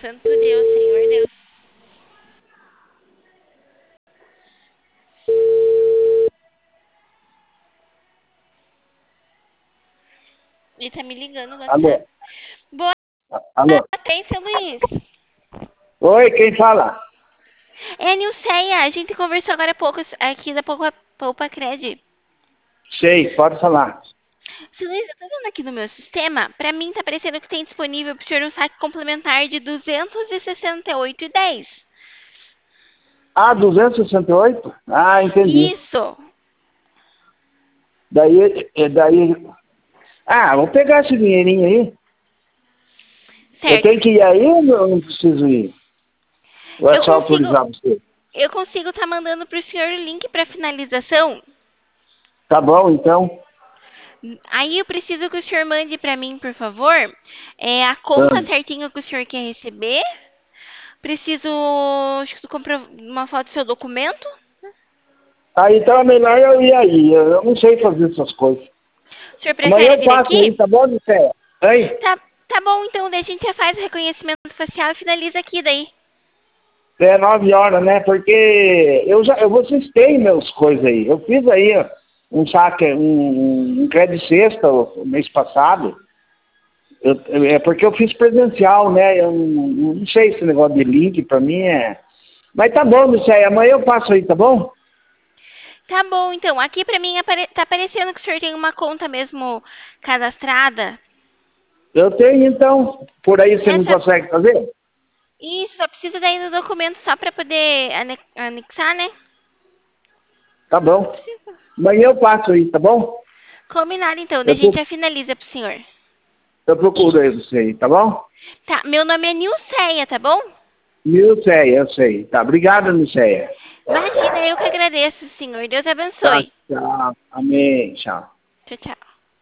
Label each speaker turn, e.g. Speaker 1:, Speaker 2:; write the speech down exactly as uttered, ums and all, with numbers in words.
Speaker 1: Santo Deus, Senhor Deus. Ele tá me ligando no
Speaker 2: Alô?
Speaker 1: WhatsApp. Boa
Speaker 2: Alô?
Speaker 1: tarde, seu Luiz.
Speaker 2: Oi, quem fala?
Speaker 1: É a Nilceia. A gente conversou agora há pouco aqui da Poupa, Poupa Cred.
Speaker 2: Sei, pode falar.
Speaker 1: Seu Luiz, eu tô vendo aqui no meu sistema. Pra mim tá parecendo que tem disponível pro senhor um saque complementar de duzentos e sessenta e oito reais e dez centavos.
Speaker 2: Ah, duzentos e sessenta e oito? Ah, entendi.
Speaker 1: Isso.
Speaker 2: Daí, é, daí... Ah, vou pegar esse dinheirinho aí. Eu
Speaker 1: Certo.
Speaker 2: tenho que ir aí ou não não preciso ir? Ou é
Speaker 1: Eu
Speaker 2: só
Speaker 1: consigo,
Speaker 2: autorizar você?
Speaker 1: eu consigo tá mandando pro senhor o link pra finalização.
Speaker 2: Tá bom, então.
Speaker 1: Aí eu preciso que o senhor mande pra mim, por favor, é, a conta
Speaker 2: Ah,
Speaker 1: certinho que o senhor quer receber. Preciso acho que compro- uma foto do seu documento.
Speaker 2: Ah, então é melhor eu ir aí. Eu eu não sei fazer essas coisas.
Speaker 1: O senhor
Speaker 2: Amanhã
Speaker 1: prefere
Speaker 2: eu
Speaker 1: vir
Speaker 2: passo aí,
Speaker 1: aqui?
Speaker 2: tá bom, Nicéia? Hein?
Speaker 1: Tá, tá bom, então daí a gente já faz o reconhecimento facial e finaliza aqui daí.
Speaker 2: É nove horas, né? Porque eu já, eu, vocês têm meus coisas aí. Eu fiz aí ó, um saque, um, um crédito sexta o mês passado. Eu, é porque eu fiz presencial, né? Eu não, não sei esse negócio de link, pra mim é... Mas tá bom, Nicéia, amanhã eu passo aí, tá bom?
Speaker 1: Tá bom, então. Aqui pra mim apare- tá aparecendo que o senhor tem uma conta mesmo cadastrada.
Speaker 2: Eu tenho, então. Por aí você não
Speaker 1: Essa,
Speaker 2: consegue fazer?
Speaker 1: isso, só precisa daí do documento só pra poder ane- anexar, né?
Speaker 2: Tá bom. Amanhã eu passo aí, tá bom?
Speaker 1: Combinado, então. Daí
Speaker 2: Eu,
Speaker 1: a gente
Speaker 2: pro-
Speaker 1: já finaliza pro senhor.
Speaker 2: eu procuro aí você aí, tá bom?
Speaker 1: Tá, meu nome é Nilceia, tá bom?
Speaker 2: Nicéia, eu sei. Tá, obrigado, Nicéia.
Speaker 1: Imagina, eu que agradeço, senhor. Deus
Speaker 2: Tá,
Speaker 1: abençoe.
Speaker 2: tchau. Amém, tchau.
Speaker 1: Tchau, tchau.